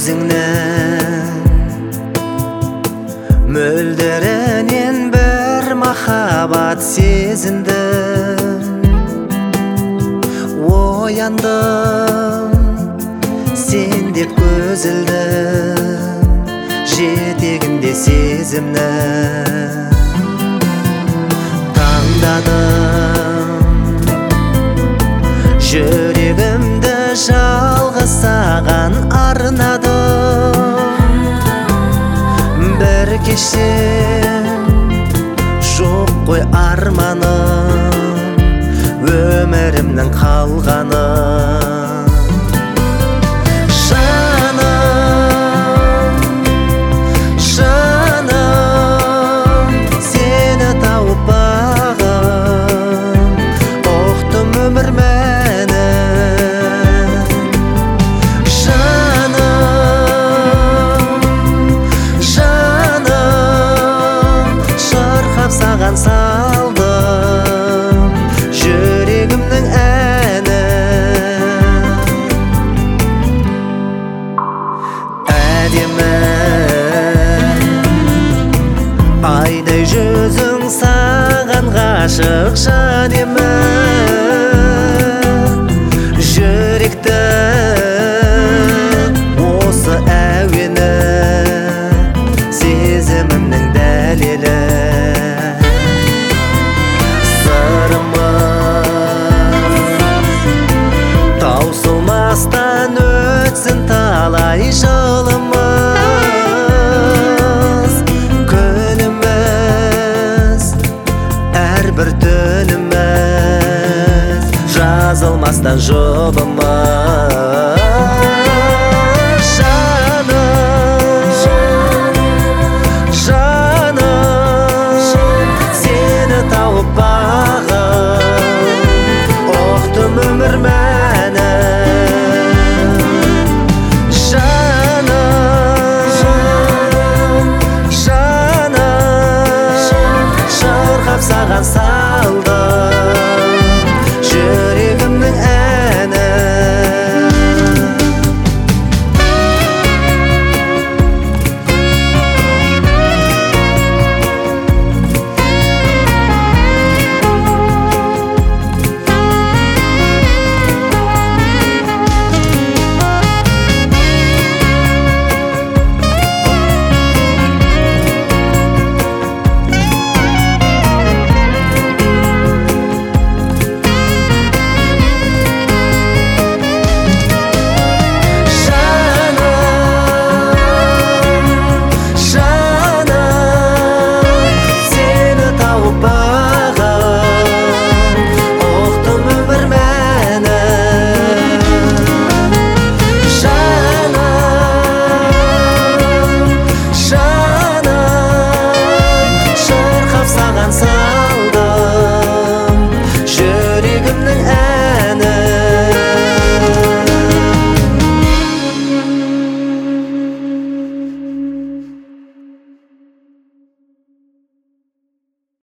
өзіңнің мөлдірінен бір махаббат сезіндім. Ояндым, сен деп көз ілдім, жетегінде сезімнің. Таңдадым, жүрегімді жалғыз саған арнадым. Бір кешем жоқ қой арманым, өмірімнің қалғаны. Жаным, жаным, сені тауып бағым, ұқтым өмір мәнін. Жаным, жаным, шырқап саған салдым жүрегімнің әнін. Әдемі айдай жүзің, саған ғашық жан емін. Жүректі осы әуені, сезімімнің дәлелі. Таусылмастан өтсін талай жылымыз, күніміз, әрбір түніміз, жазылмастан жұбымыз.